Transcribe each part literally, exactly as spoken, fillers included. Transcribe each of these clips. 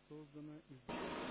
создана из...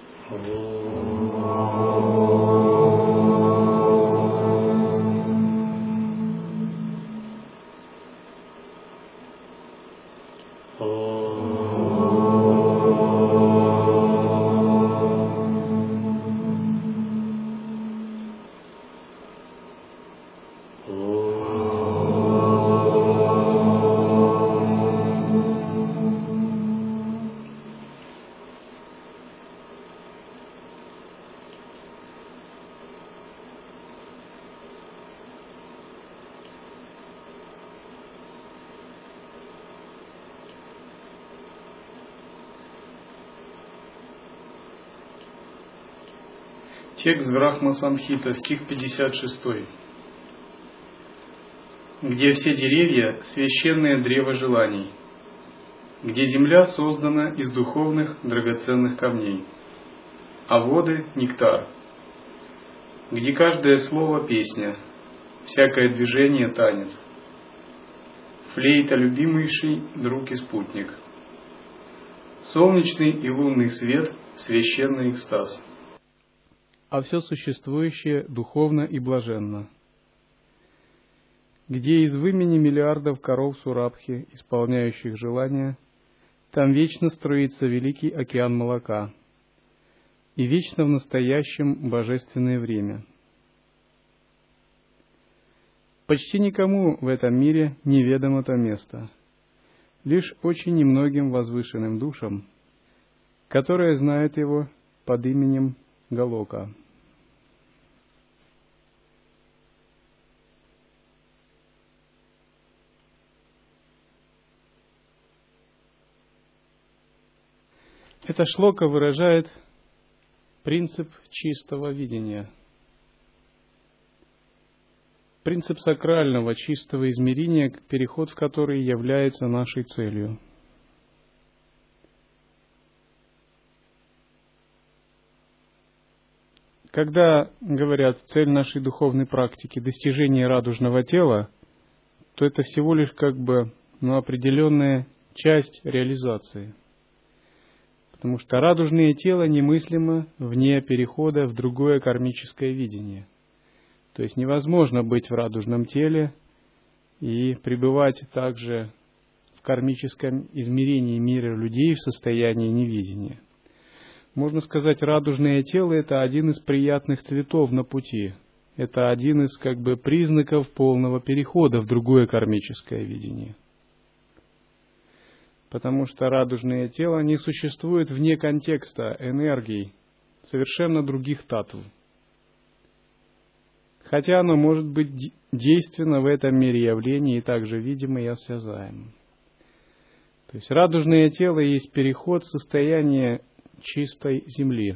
Текст Брахма Самхита, стих пятьдесят шесть. Где все деревья – священное древо желаний, где земля создана из духовных драгоценных камней, а воды – нектар, где каждое слово – песня, всякое движение – танец, флейта – любимейший друг и спутник, солнечный и лунный свет – священный экстаз, а все существующее духовно и блаженно, где из вымени миллиардов коров Сурабхи, исполняющих желания, там вечно струится великий океан молока, и вечно в настоящем божественное время. Почти никому в этом мире неведомо то место, лишь очень немногим возвышенным душам, которые знают его под именем Галока. Эта шлока выражает принцип чистого видения, принцип сакрального чистого измерения, переход в который является нашей целью. Когда говорят цель нашей духовной практики достижение радужного тела, то это всего лишь как бы ну, определенная часть реализации. Потому что радужное тело немыслимо вне перехода в другое кармическое видение. То есть невозможно быть в радужном теле и пребывать также в кармическом измерении мира людей в состоянии невидения. Можно сказать, радужное тело – это один из приятных цветов на пути. Это один из как бы признаков полного перехода в другое кармическое видение. Потому что радужное тело не существует вне контекста энергий совершенно других татв. Хотя оно может быть действенно в этом мире явлений и также видимо и осязаемо. То есть радужное тело есть переход в состояние чистой земли,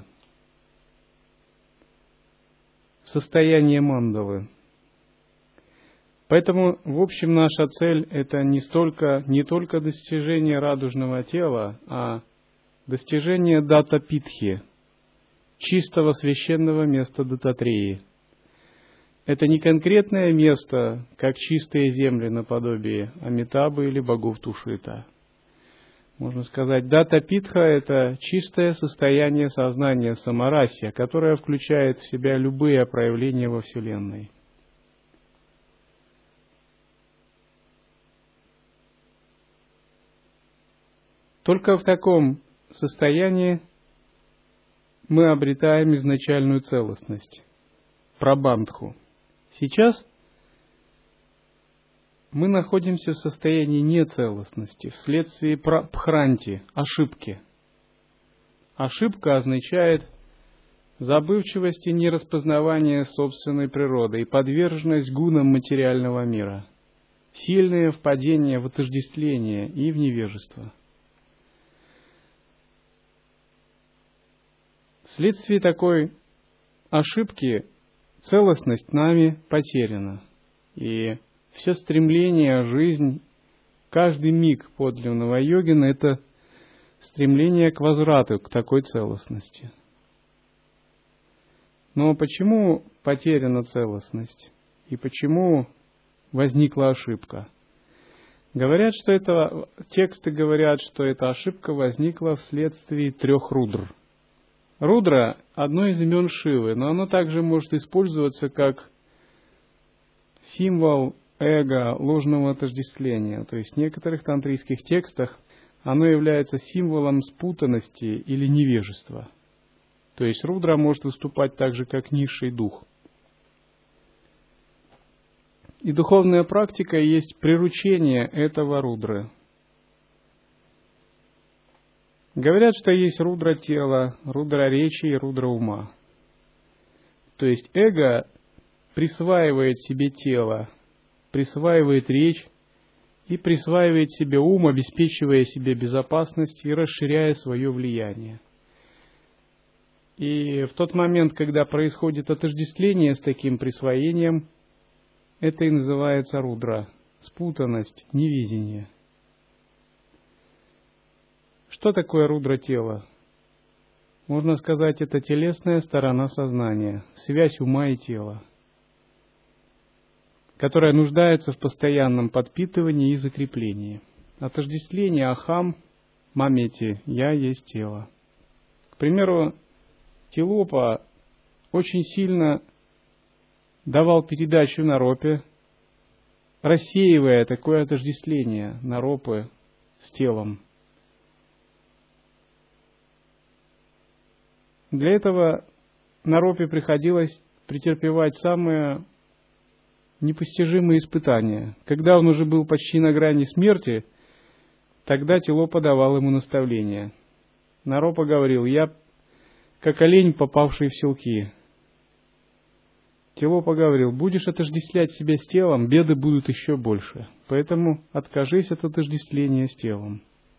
в состояние мандалы. Поэтому, в общем, наша цель – это не, столько, не только достижение радужного тела, а достижение дата-питхи, чистого священного места Дататреи. Это не конкретное место, как чистые земли наподобие Амитабы или богов Тушита. Можно сказать, дата-питха – это чистое состояние сознания самарасья, которое включает в себя любые проявления во Вселенной. Только в таком состоянии мы обретаем изначальную целостность, прабандху. Сейчас мы находимся в состоянии нецелостности вследствие пхранти, ошибки. Ошибка означает забывчивость и нераспознавание собственной природы и подверженность гунам материального мира, сильное впадение в отождествление и в невежество. Вследствие такой ошибки целостность нами потеряна, и все стремление, жизнь, каждый миг подлинного йогина – это стремление к возврату к такой целостности. Но почему потеряна целостность? И почему возникла ошибка? Говорят, что это, тексты говорят, что эта ошибка возникла вследствие трех рудр. Рудра – одно из имен Шивы, но оно также может использоваться как символ эго, ложного отождествления. То есть в некоторых тантрийских текстах оно является символом спутанности или невежества. То есть рудра может выступать также как низший дух. И духовная практика есть приручение этого рудры. Говорят, что есть рудра тела, рудра речи и рудра ума. То есть эго присваивает себе тело, присваивает речь и присваивает себе ум, обеспечивая себе безопасность и расширяя свое влияние. И в тот момент, когда происходит отождествление с таким присвоением, это и называется рудра, спутанность, невидение. Что такое рудра тела? Можно сказать, это телесная сторона сознания, связь ума и тела, которая нуждается в постоянном подпитывании и закреплении. Отождествление ахам, мамети, я есть тело. К примеру, Тилопа очень сильно давал передачу Наропе, рассеивая такое отождествление Наропы с телом. Для этого Наропе приходилось претерпевать самые непостижимые испытания. Когда он уже был почти на грани смерти, тогда Тилопа давал ему наставления. Наропа говорил: «Я как олень, попавший в селки». Тилопа говорил: «Будешь отождествлять себя с телом, беды будут еще больше. Поэтому откажись от отождествления с телом».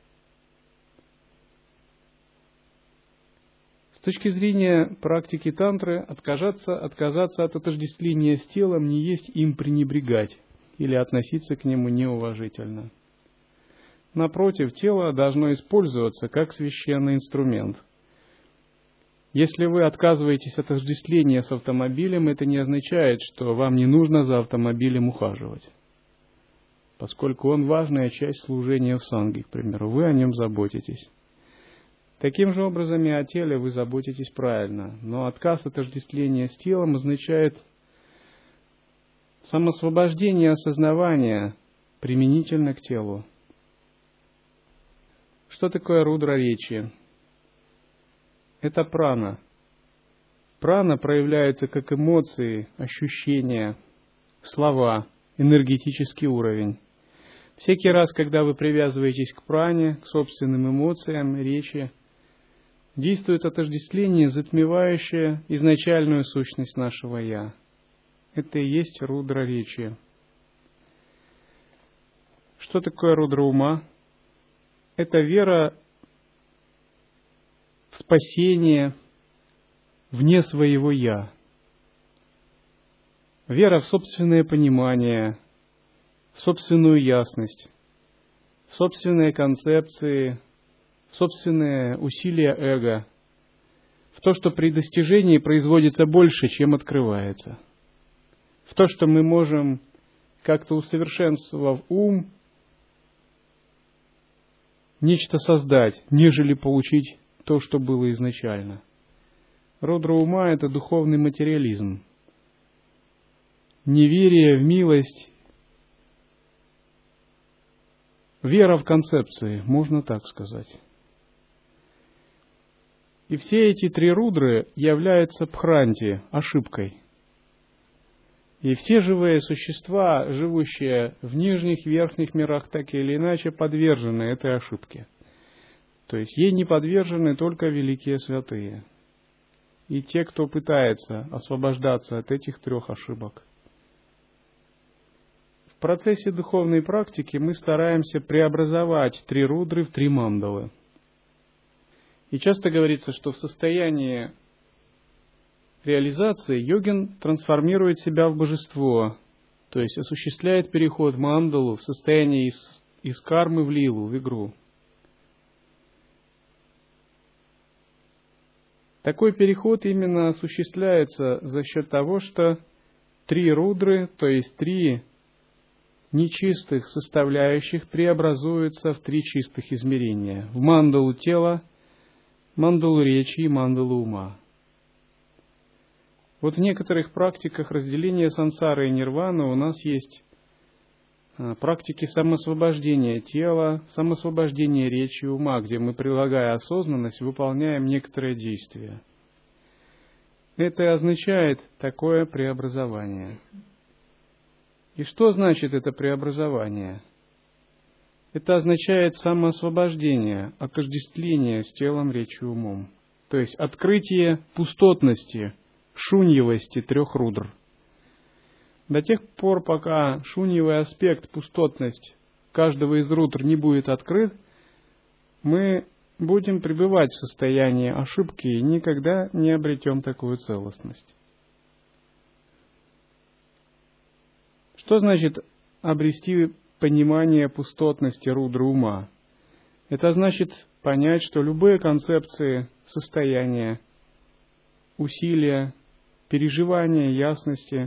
С точки зрения практики тантры, отказаться, отказаться от отождествления с телом не есть им пренебрегать или относиться к нему неуважительно. Напротив, тело должно использоваться как священный инструмент. Если вы отказываетесь от отождествления с автомобилем, это не означает, что вам не нужно за автомобилем ухаживать, поскольку он важная часть служения в санге, к примеру, вы о нем заботитесь. Таким же образом и о теле вы заботитесь правильно, но отказ от отождествления с телом означает самосвобождение осознавания применительно к телу. Что такое рудра речи? Это прана. Прана проявляется как эмоции, ощущения, слова, энергетический уровень. Всякий раз, когда вы привязываетесь к пране, к собственным эмоциям, речи, действует отождествление, затмевающее изначальную сущность нашего «я». Это и есть рудра речи. Что такое рудра ума? Это вера в спасение вне своего «я». Вера в собственное понимание, в собственную ясность, в собственные концепции, в собственные усилия эго, в то, что при достижении производится больше, чем открывается, в то, что мы можем, как-то усовершенствовав ум, нечто создать, нежели получить то, что было изначально. Рудра ума – это духовный материализм. Неверие в милость, вера в концепции, можно так сказать. И все эти три рудры являются бхранти, ошибкой. И все живые существа, живущие в нижних, верхних мирах, так или иначе подвержены этой ошибке. То есть ей не подвержены только великие святые и те, кто пытается освобождаться от этих трех ошибок. В процессе духовной практики мы стараемся преобразовать три рудры в три мандалы. И часто говорится, что в состоянии реализации йогин трансформирует себя в божество, то есть осуществляет переход в мандалу в состоянии из, из кармы в лилу, в игру. Такой переход именно осуществляется за счет того, что три рудры, то есть три нечистых составляющих преобразуется в три чистых измерения: в мандалу тела, мандалу речи и мандалу ума. Вот в некоторых практиках разделения сансары и нирваны у нас есть практики самосвобождения тела, самосвобождения речи и ума, где мы, прилагая осознанность, выполняем некоторые действия. Это и означает такое преобразование. И что значит это преобразование? Это означает самоосвобождение, отождествление с телом, речью и умом. То есть открытие пустотности, шуньевости трех рудр. До тех пор, пока шуньевый аспект, пустотность каждого из рудр не будет открыт, мы будем пребывать в состоянии ошибки и никогда не обретем такую целостность. Что значит обрести понимание пустотности рудры ума? Это значит понять, что любые концепции состояния, усилия, переживания, ясности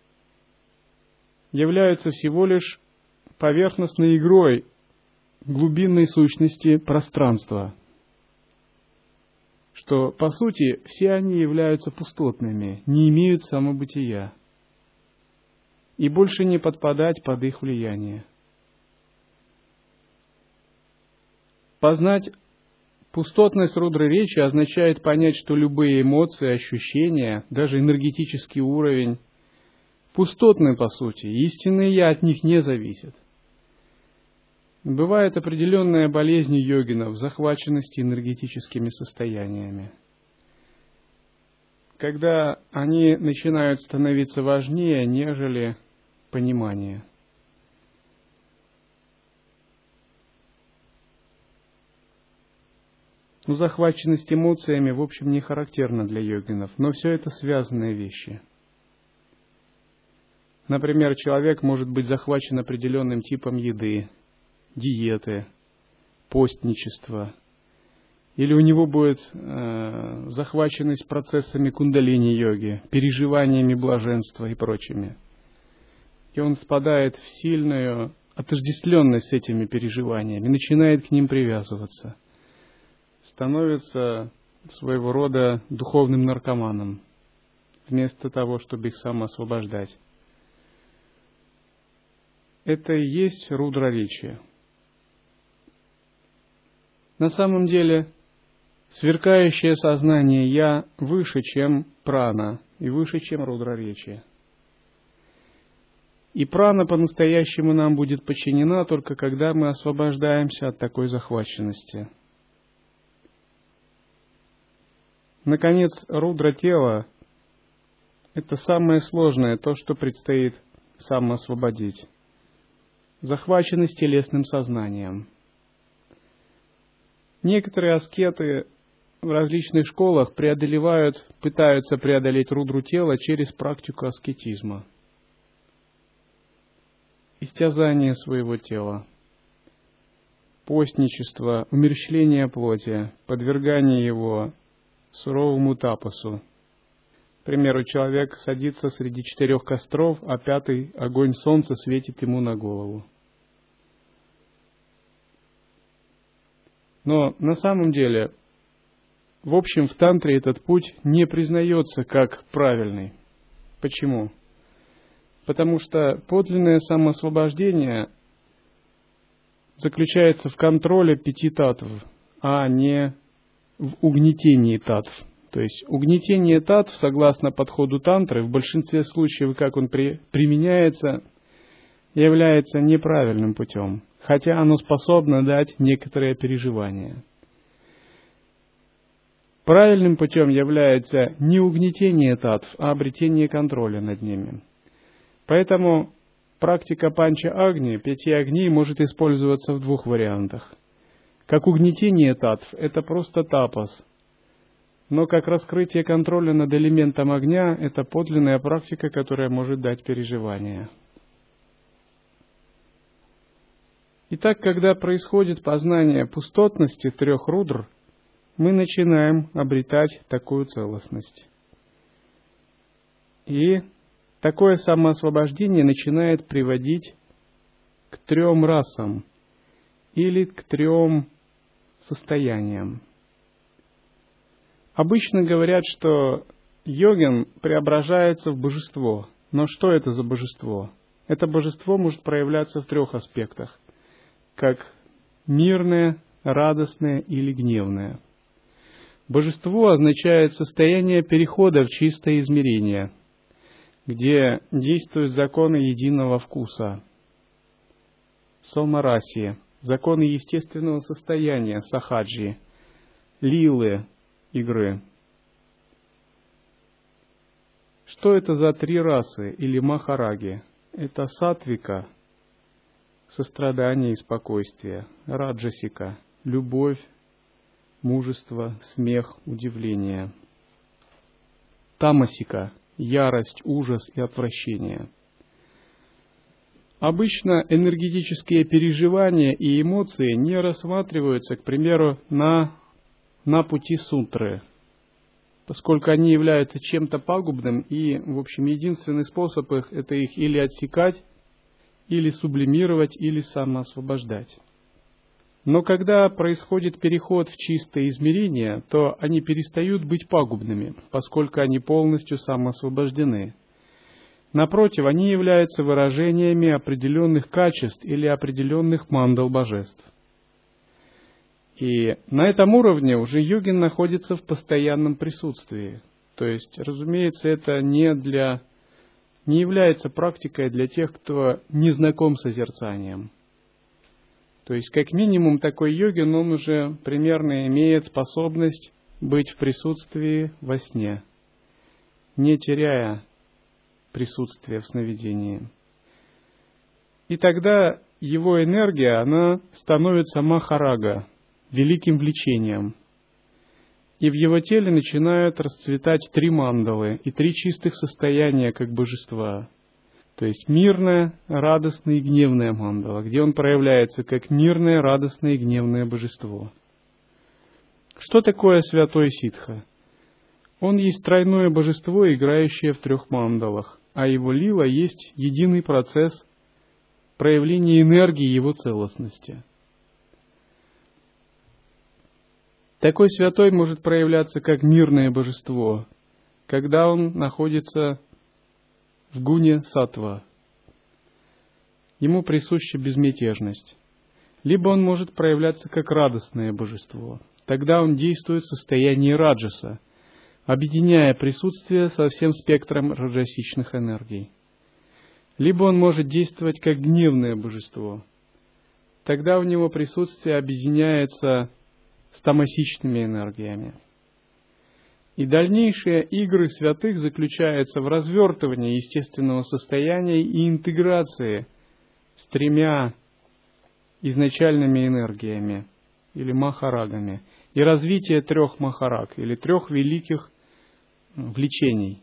являются всего лишь поверхностной игрой глубинной сущности пространства, что, по сути, все они являются пустотными, не имеют самобытия, и больше не подпадать под их влияние. Познать пустотность рудры речи означает понять, что любые эмоции, ощущения, даже энергетический уровень, пустотны по сути, истинное «я» от них не зависит. Бывает определенная болезнь йогинов, захваченности энергетическими состояниями. Когда они начинают становиться важнее, нежели понимание. Но захваченность эмоциями, в общем, не характерна для йогинов, но все это связанные вещи. Например, человек может быть захвачен определенным типом еды, диеты, постничества, или у него будет э, захваченность процессами кундалини-йоги, переживаниями блаженства и прочими. И он спадает в сильную отождествленность с этими переживаниями, начинает к ним привязываться, становится своего рода духовным наркоманом, вместо того, чтобы их самоосвобождать. Это и есть рудра речи. На самом деле, сверкающее сознание «Я» выше, чем прана, и выше, чем рудра речи. И прана по-настоящему нам будет подчинена только когда мы освобождаемся от такой захваченности. Наконец, рудра тела – это самое сложное, то, что предстоит самоосвободить. Захваченность телесным сознанием. Некоторые аскеты в различных школах преодолевают, пытаются преодолеть рудру тела через практику аскетизма. Истязание своего тела, постничество, умерщвление плоти, подвергание его суровому тапасу. К примеру, человек садится среди четырех костров, а пятый огонь солнца светит ему на голову. Но на самом деле, в общем, в тантре этот путь не признается как правильный. Почему? Потому что подлинное самоосвобождение заключается в контроле пяти татв, а не в угнетении татв. То есть угнетение татв, согласно подходу тантры, в большинстве случаев, как он при, применяется, является неправильным путем, хотя оно способно дать некоторые переживания. Правильным путем является не угнетение татв, а обретение контроля над ними. Поэтому практика панча-агни, пяти огней, может использоваться в двух вариантах. Как угнетение татв – это просто тапас. Но как раскрытие контроля над элементом огня – это подлинная практика, которая может дать переживания. Итак, когда происходит познание пустотности трех рудр, мы начинаем обретать такую целостность. И такое самоосвобождение начинает приводить к трем расам или к трем состояниям. Обычно говорят, что йогин преображается в божество. Но что это за божество? Это божество может проявляться в трех аспектах, как мирное, радостное или гневное. Божество означает состояние перехода в чистое измерение, где действуют законы единого вкуса, сомарасия, законы естественного состояния, сахаджи, лилы, игры. Что это за три расы или махараги? Это сатвика, сострадание и спокойствие, раджасика, любовь, мужество, смех, удивление, тамасика, ярость, ужас и отвращение. Обычно энергетические переживания и эмоции не рассматриваются, к примеру, на, на пути сутры, поскольку они являются чем-то пагубным, и, в общем, единственный способ их – это их или отсекать, или сублимировать, или самоосвобождать. Но когда происходит переход в чистое измерение, то они перестают быть пагубными, поскольку они полностью самоосвобождены. Напротив, они являются выражениями определенных качеств или определенных мандал божеств. И на этом уровне уже йогин находится в постоянном присутствии. То есть, разумеется, это не, для, не является практикой для тех, кто не знаком с созерцанием. То есть, как минимум, такой йогин, он уже примерно имеет способность быть в присутствии во сне, не теряя присутствие в сновидении. И тогда его энергия, она становится махарага, великим влечением. И в его теле начинают расцветать три мандалы и три чистых состояния как божества. То есть мирное, радостное и гневное мандала, где он проявляется как мирное, радостное и гневное божество. Что такое святой ситха? Он есть тройное божество, играющее в трех мандалах, а его лила есть единый процесс проявления энергии его целостности. Такой святой может проявляться как мирное божество, когда он находится в гуне саттва. Ему присуща безмятежность. Либо он может проявляться как радостное божество. Тогда он действует в состоянии раджаса, объединяя присутствие со всем спектром раджасичных энергий. Либо он может действовать как гневное божество. Тогда у него присутствие объединяется с тамасичными энергиями. И дальнейшие игры святых заключаются в развертывании естественного состояния и интеграции с тремя изначальными энергиями или махарагами и развитие трех махараг или трех великих влечений.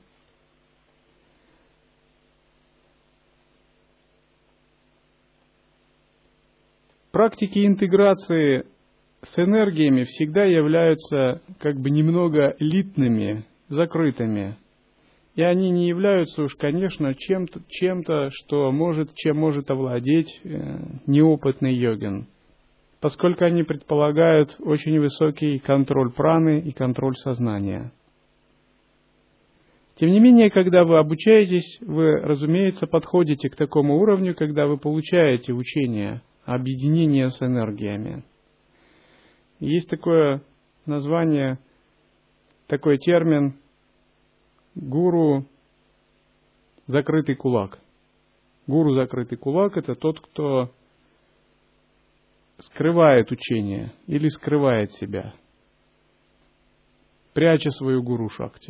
Практики интеграции с энергиями всегда являются как бы немного элитными, закрытыми. И они не являются уж, конечно, чем-то, чем-то, что может, чем может овладеть э, неопытный йогин, поскольку они предполагают очень высокий контроль праны и контроль сознания. Тем не менее, когда вы обучаетесь, вы, разумеется, подходите к такому уровню, когда вы получаете учение, объединение с энергиями. Есть такое название, такой термин «гуру закрытый кулак». Гуру закрытый кулак – это тот, кто скрывает учение или скрывает себя, пряча свою гуру шакти,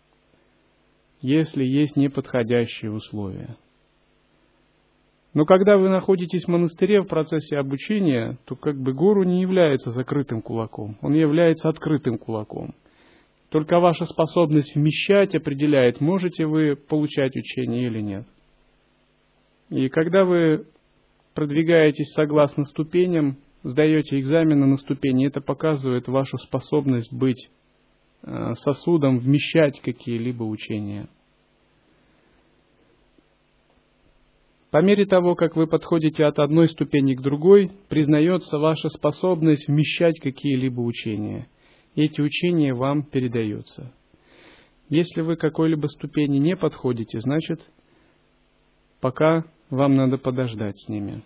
если есть неподходящие условия. Но когда вы находитесь в монастыре в процессе обучения, то как бы гуру не является закрытым кулаком, он является открытым кулаком. Только ваша способность вмещать определяет, можете вы получать учение или нет. И когда вы продвигаетесь согласно ступеням, сдаете экзамены на ступени, это показывает вашу способность быть сосудом, вмещать какие-либо учения. По мере того, как вы подходите от одной ступени к другой, признается ваша способность вмещать какие-либо учения. И эти учения вам передаются. Если вы к какой-либо ступени не подходите, значит, пока вам надо подождать с ними.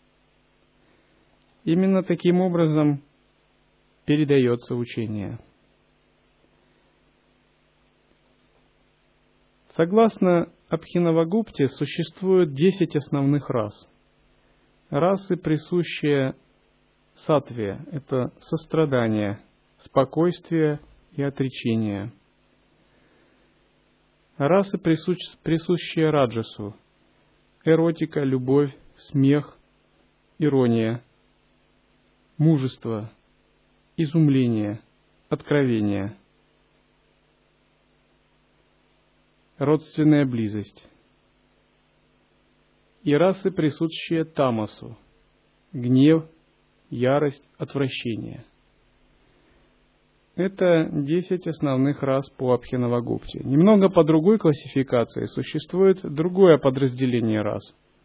Именно таким образом передается учение. Согласно Абхинавагупте, существует десять основных рас. Расы, присущие саттве, это сострадание, спокойствие и отречение. Расы, присущие раджасу, эротика, любовь, смех, ирония, мужество, изумление, откровение, родственная близость. И расы, присущие тамасу, гнев, ярость, отвращение. Это десять основных рас по Абхинавагупте. Немного по другой классификации существует другое подразделение рас.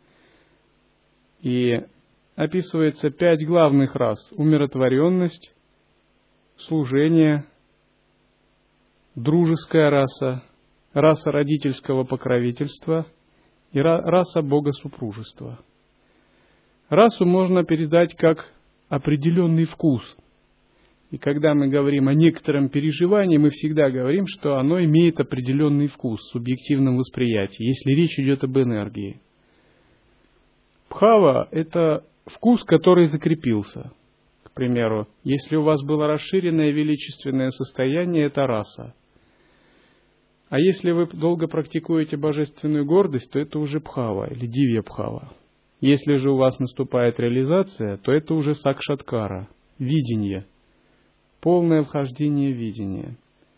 И описывается пять главных рас: умиротворенность, служение, дружеская раса, раса родительского покровительства и раса богосупружества. Расу можно передать как определенный вкус. И когда мы говорим о некотором переживании, мы всегда говорим, что оно имеет определенный вкус в субъективном восприятии, если речь идет об энергии. Бхава – это вкус, который закрепился. К примеру, если у вас было расширенное величественное состояние, это раса. А если вы долго практикуете божественную гордость, то это уже бхава или дивья бхава. Если же у вас наступает реализация, то это уже сакшаткара, видение, полное вхождение в видение.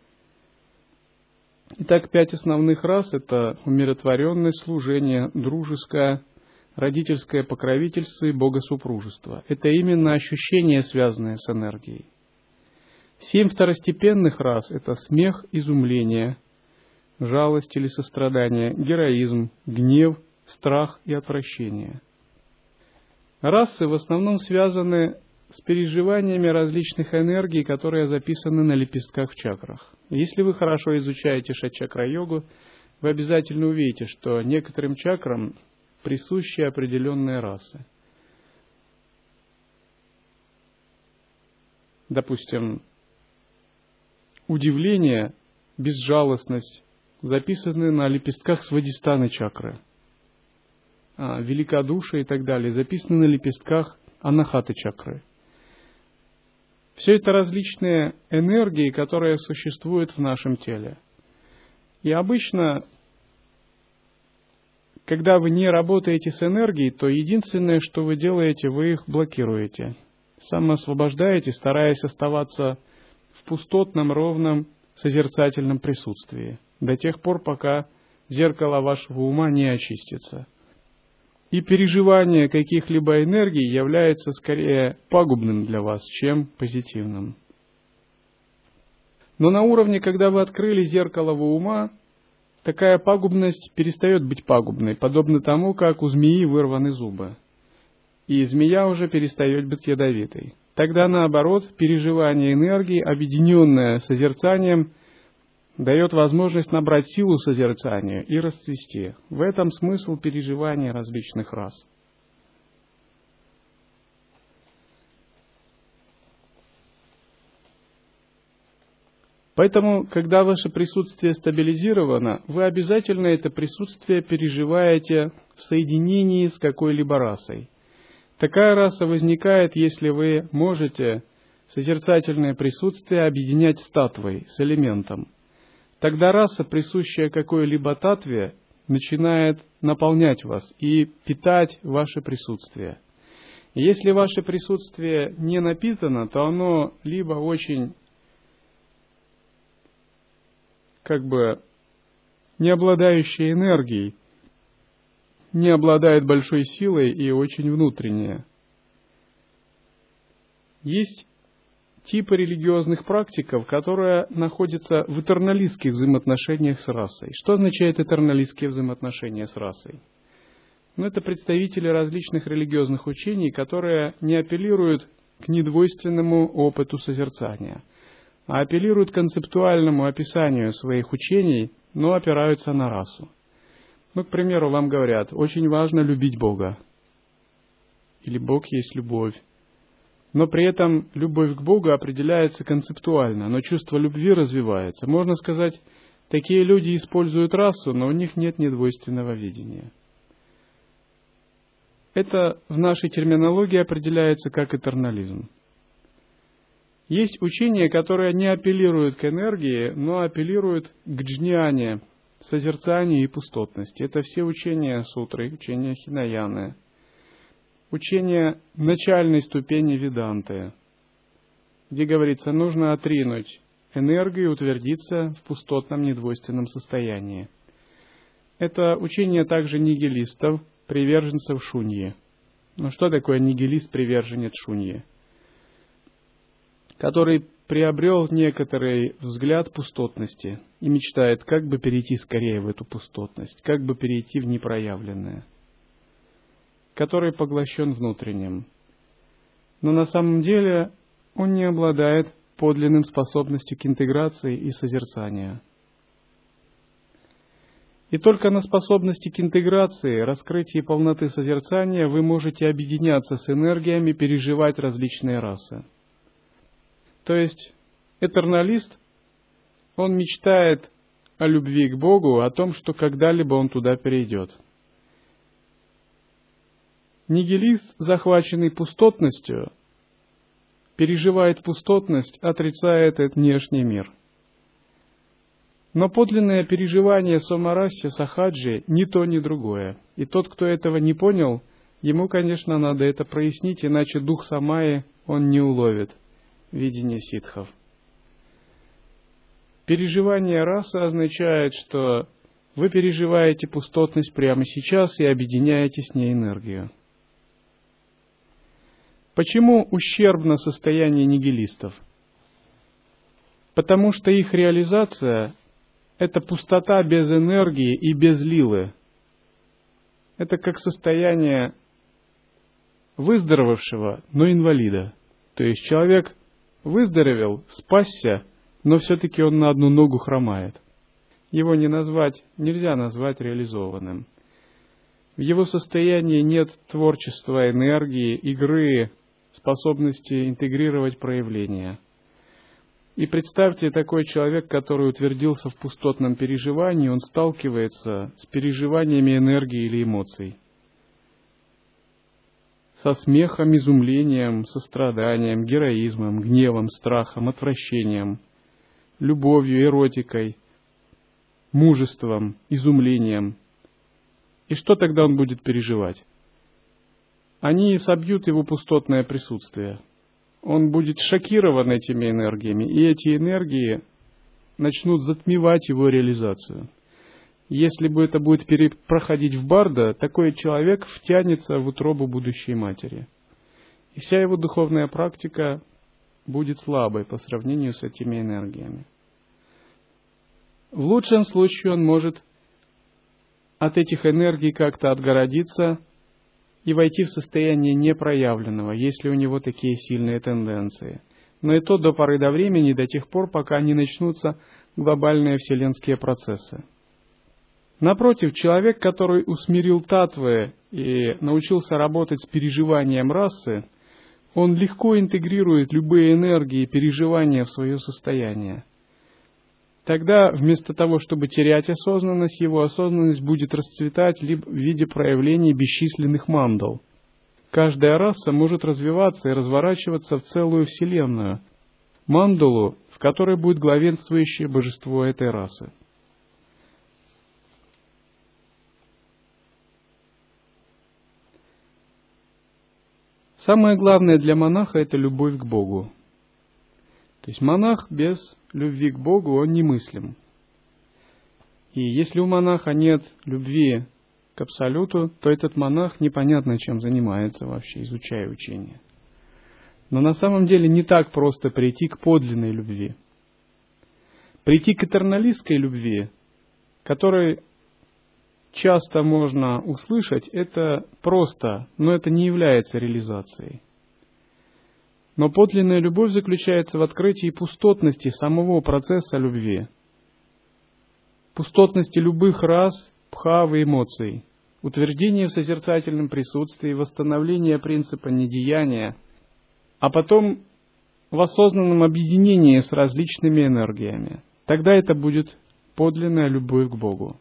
Итак, пять основных рас – это умиротворенность, служение, дружеское, родительское покровительство и богосупружество. Это именно ощущения, связанные с энергией. Семь второстепенных рас – это смех, изумление, жалость или сострадание, героизм, гнев, страх и отвращение. Расы в основном связаны с переживаниями различных энергий, которые записаны на лепестках в чакрах. Если вы хорошо изучаете шатчакра-йогу, вы обязательно увидите, что некоторым чакрам присущи определенные расы. Допустим, удивление, безжалостность записаны на лепестках свадистаны чакры. А, великодушие и так далее записаны на лепестках анахаты чакры. Все это различные энергии, которые существуют в нашем теле. И обычно, когда вы не работаете с энергией, то единственное, что вы делаете, вы их блокируете. Самоосвобождаете, стараясь оставаться в пустотном, ровном, созерцательном присутствии, до тех пор, пока зеркало вашего ума не очистится. И переживание каких-либо энергий является скорее пагубным для вас, чем позитивным. Но на уровне, когда вы открыли зеркало ума, такая пагубность перестает быть пагубной, подобно тому, как у змеи вырваны зубы. И змея уже перестает быть ядовитой. Тогда, наоборот, переживание энергии, объединенное созерцанием, дает возможность набрать силу созерцания и расцвести. В этом смысл переживания различных рас. Поэтому, когда ваше присутствие стабилизировано, вы обязательно это присутствие переживаете в соединении с какой-либо расой. Такая раса возникает, если вы можете созерцательное присутствие объединять с татвой, с элементом. Тогда раса, присущая какой-либо татве, начинает наполнять вас и питать ваше присутствие. И если ваше присутствие не напитано, то оно либо очень, как бы, не обладающее энергией, не обладает большой силой и очень внутреннее. Есть типы религиозных практиков, которые находятся в этерналистских взаимоотношениях с расой. Что означает этерналистские взаимоотношения с расой? Но это представители различных религиозных учений, которые не апеллируют к недвойственному опыту созерцания, а апеллируют к концептуальному описанию своих учений, но опираются на расу. Ну, к примеру, вам говорят, очень важно любить Бога, или Бог есть любовь. Но при этом любовь к Богу определяется концептуально, но чувство любви развивается. Можно сказать, такие люди используют расу, но у них нет недвойственного видения. Это в нашей терминологии определяется как этернализм. Есть учения, которые не апеллируют к энергии, но апеллируют к джняне, созерцанию и пустотности. Это все учения сутры, учения хинаяны, учения начальной ступени веданты, где говорится, нужно отринуть энергию и утвердиться в пустотном недвойственном состоянии. Это учение также нигилистов, приверженцев шуньи. Ну что такое нигилист, приверженец шуньи? Который приобрел некоторый взгляд пустотности и мечтает, как бы перейти скорее в эту пустотность, как бы перейти в непроявленное, который поглощен внутренним. Но на самом деле он не обладает подлинным способностью к интеграции и созерцанию. И только на способности к интеграции, раскрытии полноты созерцания вы можете объединяться с энергиями, переживать различные расы. То есть этерналист, он мечтает о любви к Богу, о том, что когда-либо он туда перейдет. Нигилист, захваченный пустотностью, переживает пустотность, отрицает этот внешний мир. Но подлинное переживание самарасья сахаджи ни то, ни другое. И тот, кто этого не понял, ему, конечно, надо это прояснить, иначе дух самаи он не уловит видение ситхов. Переживание расы означает, что вы переживаете пустотность прямо сейчас и объединяете с ней энергию. Почему ущербно состояние нигилистов? Потому что их реализация – это пустота без энергии и без лилы. Это как состояние выздоровевшего, но инвалида. То есть человек выздоровел, спасся, но все-таки он на одну ногу хромает. Его не назвать, нельзя назвать реализованным. В его состоянии нет творчества, энергии, игры, способности интегрировать проявления. И представьте, такой человек, который утвердился в пустотном переживании, он сталкивается с переживаниями энергии или эмоций. Со смехом, изумлением, состраданием, героизмом, гневом, страхом, отвращением, любовью, эротикой, мужеством, изумлением. И что тогда он будет переживать? Они собьют его пустотное присутствие. Он будет шокирован этими энергиями, и эти энергии начнут затмевать его реализацию. Если бы это будет проходить в барда, такой человек втянется в утробу будущей матери. И вся его духовная практика будет слабой по сравнению с этими энергиями. В лучшем случае он может от этих энергий как-то отгородиться и войти в состояние непроявленного, если у него такие сильные тенденции. Но и то до поры до времени, до тех пор, пока не начнутся глобальные вселенские процессы. Напротив, человек, который усмирил татвы и научился работать с переживанием расы, он легко интегрирует любые энергии и переживания в свое состояние. Тогда, вместо того, чтобы терять осознанность, его осознанность будет расцветать либо в виде проявлений бесчисленных мандал. Каждая раса может развиваться и разворачиваться в целую вселенную, мандалу, в которой будет главенствующее божество этой расы. Самое главное для монаха – это любовь к Богу. То есть монах без любви к Богу, он немыслим. И если у монаха нет любви к Абсолюту, то этот монах непонятно чем занимается вообще, изучая учение. Но на самом деле не так просто прийти к подлинной любви. Прийти к этерналистской любви, которой часто можно услышать, это просто, но это не является реализацией. Но подлинная любовь заключается в открытии пустотности самого процесса любви, пустотности любых рас, бхав и эмоций, утверждение в созерцательном присутствии, восстановление принципа недеяния, а потом в осознанном объединении с различными энергиями. Тогда это будет подлинная любовь к Богу.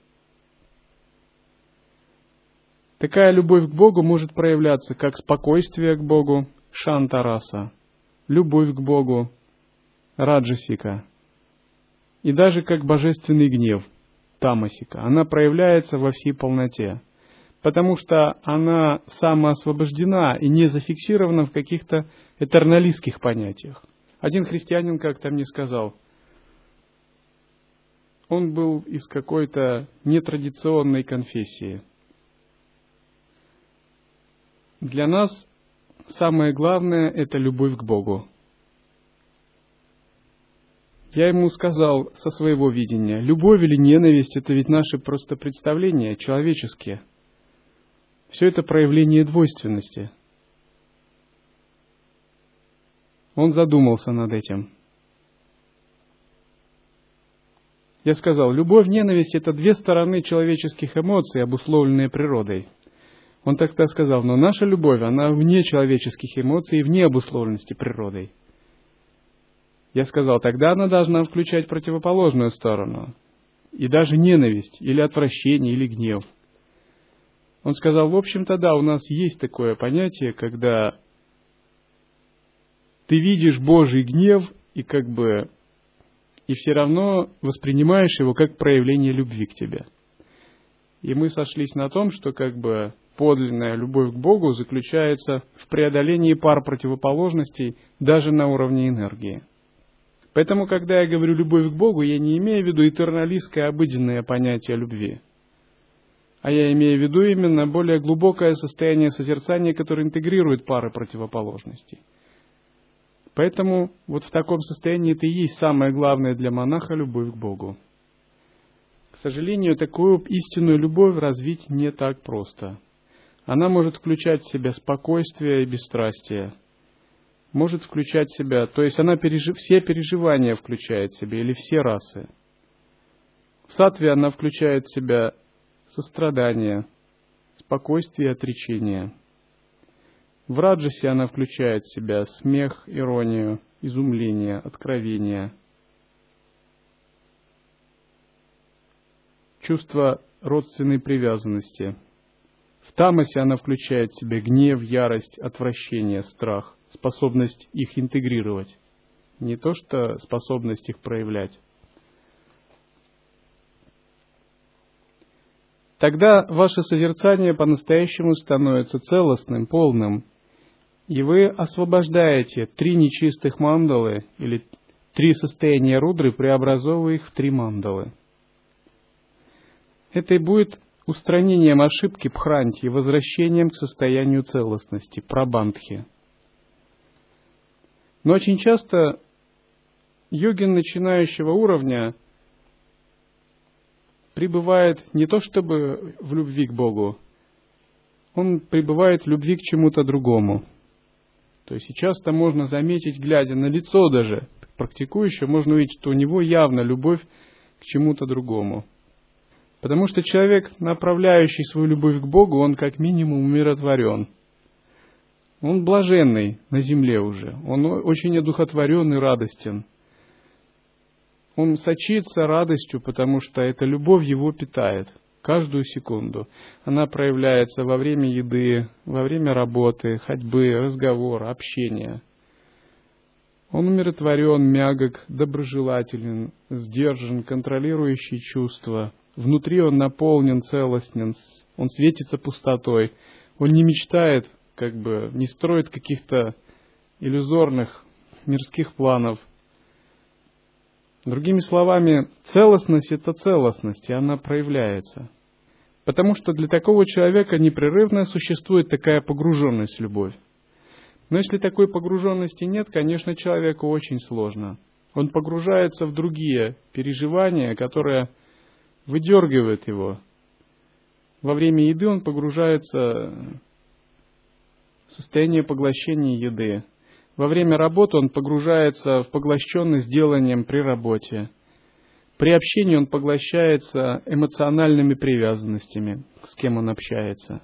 Такая любовь к Богу может проявляться как спокойствие к Богу, шантараса, любовь к Богу, раджасика, и даже как божественный гнев, тамасика. Она проявляется во всей полноте, потому что она самоосвобождена и не зафиксирована в каких-то этерналистских понятиях. Один христианин как-то мне сказал, он был из какой-то нетрадиционной конфессии. Для нас самое главное – это любовь к Богу. Я ему сказал со своего видения, любовь или ненависть – это ведь наши просто представления человеческие. Все это проявление двойственности. Он задумался над этим. Я сказал, любовь, ненависть – это две стороны человеческих эмоций, обусловленные природой. Он тогда сказал, но наша любовь, она вне человеческих эмоций и вне обусловленности природой. Я сказал, тогда она должна включать противоположную сторону. И даже ненависть, или отвращение, или гнев. Он сказал, в общем-то, да, у нас есть такое понятие, когда ты видишь Божий гнев и как бы и все равно воспринимаешь его как проявление любви к тебе. И мы сошлись на том, что как бы подлинная любовь к Богу заключается в преодолении пар противоположностей даже на уровне энергии. Поэтому, когда я говорю «любовь к Богу», я не имею в виду этерналистское обыденное понятие любви, а я имею в виду именно более глубокое состояние созерцания, которое интегрирует пары противоположностей. Поэтому вот в таком состоянии это и есть самое главное для монаха – любовь к Богу. К сожалению, такую истинную любовь развить не так просто. Она может включать в себя спокойствие и бесстрастие. Может включать в себя, то есть она пережив, все переживания включает в себя, или все расы. В саттве она включает в себя сострадание, спокойствие и отречение. В раджасе она включает в себя смех, иронию, изумление, откровение, чувство родственной привязанности. В тамасе она включает в себя гнев, ярость, отвращение, страх, способность их интегрировать, не то что способность их проявлять. Тогда ваше созерцание по-настоящему становится целостным, полным, и вы освобождаете три нечистых мандалы, или три состояния рудры, преобразовывая их в три мандалы. Это и будет устранением ошибки бхранти, возвращением к состоянию целостности, прабандхи. Но очень часто йогин начинающего уровня пребывает не то чтобы в любви к Богу, он пребывает в любви к чему-то другому. То есть часто можно заметить, глядя на лицо даже практикующего, можно увидеть, что у него явно любовь к чему-то другому. Потому что человек, направляющий свою любовь к Богу, он как минимум умиротворен. Он блаженный на земле уже, он очень одухотворен и радостен. Он сочится радостью, потому что эта любовь его питает каждую секунду. Она проявляется во время еды, во время работы, ходьбы, разговора, общения. Он умиротворен, мягок, доброжелателен, сдержан, контролирующий чувства. Внутри он наполнен, целостен, он светится пустотой. Он не мечтает, как бы, не строит каких-то иллюзорных мирских планов. Другими словами, целостность – это целостность, и она проявляется. Потому что для такого человека непрерывно существует такая погруженность в любовь. Но если такой погруженности нет, конечно, человеку очень сложно. Он погружается в другие переживания, которые выдергивают его Во время еды он погружается в состояние поглощения еды. Во время работы он погружается в поглощенность деланием при работе. При общении он поглощается эмоциональными привязанностями, с кем он общается.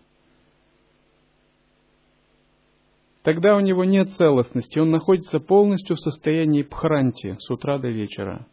Тогда у него нет целостности, он находится полностью в состоянии бхранти с утра до вечера.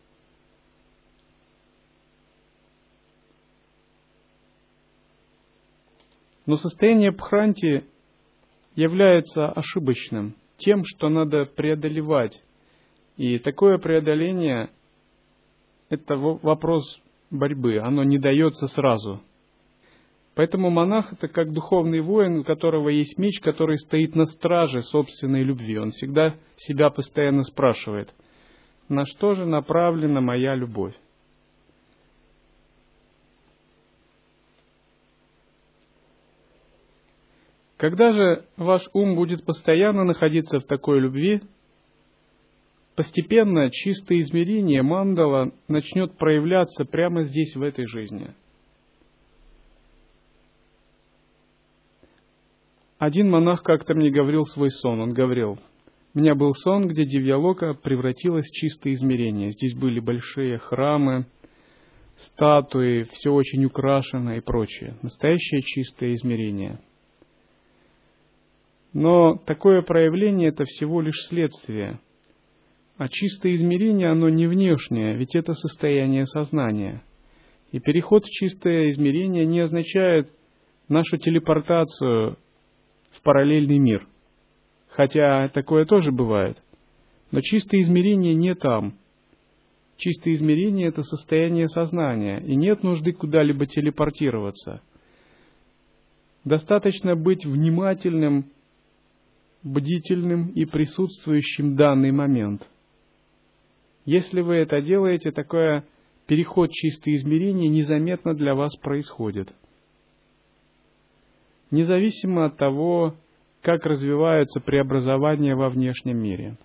Но состояние бхранти является ошибочным, тем, что надо преодолевать. И такое преодоление – это вопрос борьбы, оно не дается сразу. Поэтому монах – это как духовный воин, у которого есть меч, который стоит на страже собственной любви. Он всегда себя постоянно спрашивает, на что же направлена моя любовь? Когда же ваш ум будет постоянно находиться в такой любви, постепенно чистое измерение мандала начнет проявляться прямо здесь, в этой жизни. Один монах как-то мне говорил свой сон. Он говорил, у меня был сон, где Дивьялока превратилась в чистое измерение. Здесь были большие храмы, статуи, все очень украшено и прочее. Настоящее чистое измерение. Но такое проявление – это всего лишь следствие. А чистое измерение, оно не внешнее, ведь это состояние сознания. И переход в чистое измерение не означает нашу телепортацию в параллельный мир. Хотя такое тоже бывает. Но чистое измерение не там. Чистое измерение – это состояние сознания, и нет нужды куда-либо телепортироваться. Достаточно быть внимательным, бдительным и присутствующим в данный момент. Если вы это делаете, такой переход в чистое измерение незаметно для вас происходит. Независимо от того, как развиваются преобразования во внешнем мире.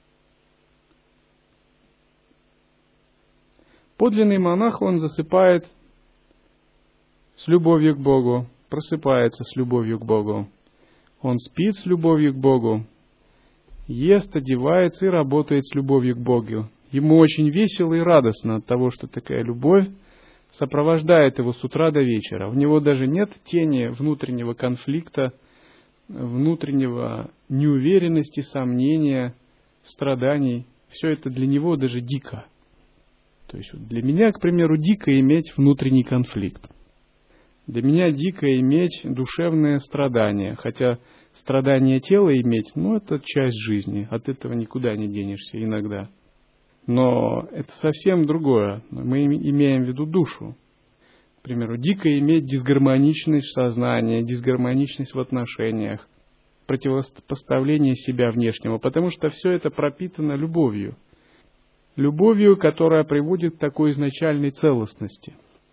Подлинный монах, он засыпает с любовью к Богу, просыпается с любовью к Богу. Он спит с любовью к Богу, ест, одевается и работает с любовью к Богу. Ему очень весело и радостно от того, что такая любовь сопровождает его с утра до вечера. У него даже нет тени внутреннего конфликта, внутреннего неуверенности, сомнения, страданий. Все это для него даже дико. То есть для меня, к примеру, дико иметь внутренний конфликт. Для меня дико иметь душевное страдание. Хотя страдание тела иметь, ну, это часть жизни. От этого никуда не денешься иногда. Но это совсем другое. Мы имеем в виду душу. К примеру, дико иметь дисгармоничность в сознании, дисгармоничность в отношениях, противопоставление себя внешнему, потому что все это пропитано любовью. Любовью, которая приводит к такой изначальной целостности.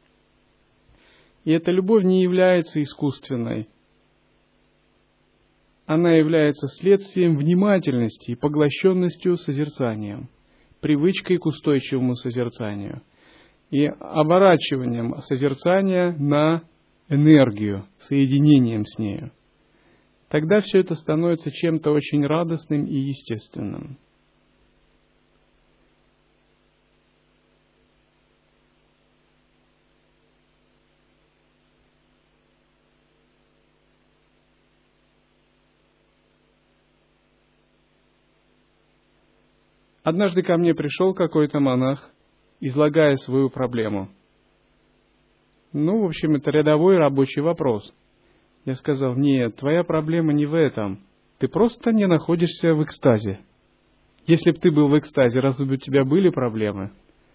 И эта любовь не является искусственной. Она является следствием внимательности и поглощенностью созерцанием, привычкой к устойчивому созерцанию и оборачиванием созерцания на энергию, соединением с нею. Тогда все это становится чем-то очень радостным и естественным. Однажды ко мне пришел какой-то монах, излагая свою проблему. Ну, в общем, это рядовой рабочий вопрос. Я сказал, нет, твоя проблема не в этом. Ты просто не находишься в экстазе. Если бы ты был в экстазе, разве бы у тебя были проблемы?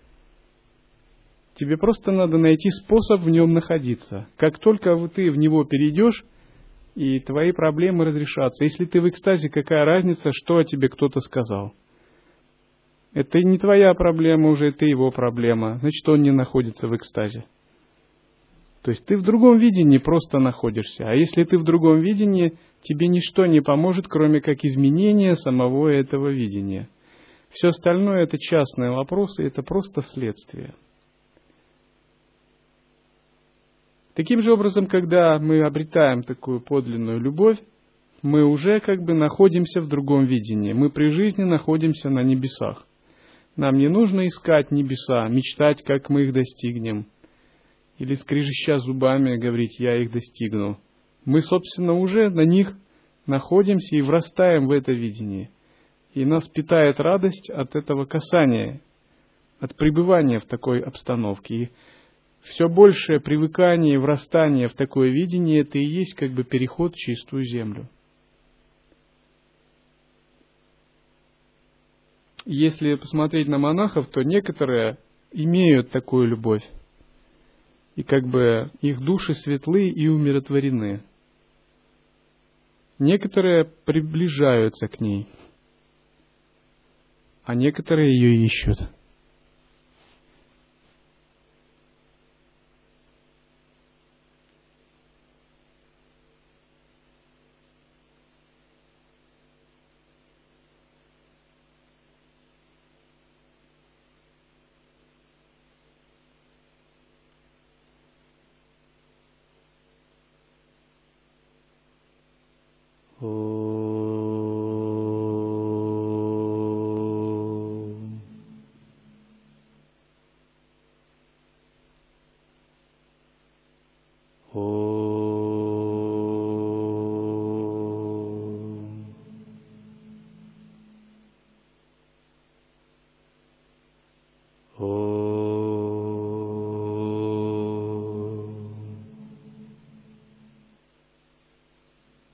Тебе просто надо найти способ в нем находиться. Как только ты в него перейдешь, и твои проблемы разрешатся. Если ты в экстазе, какая разница, что о тебе кто-то сказал? Это не твоя проблема уже, это его проблема. Значит, он не находится в экстазе. То есть ты в другом видении просто находишься. А если ты в другом видении, тебе ничто не поможет, кроме как изменения самого этого видения. Все остальное это частные вопросы, это просто следствие. Таким же образом, когда мы обретаем такую подлинную любовь, мы уже как бы находимся в другом видении. Мы при жизни находимся на небесах. Нам не нужно искать небеса, мечтать, как мы их достигнем. Или скрежеща зубами говорить: «Я их достигну». Мы, собственно, уже на них находимся и врастаем в это видение. И нас питает радость от этого касания, от пребывания в такой обстановке. И все большее привыкание и врастание в такое видение — это и есть как бы переход в чистую землю. Если посмотреть на монахов, то некоторые имеют такую любовь. И как бы их души светлы и умиротворены. Некоторые приближаются к ней, а некоторые ее ищут. Oh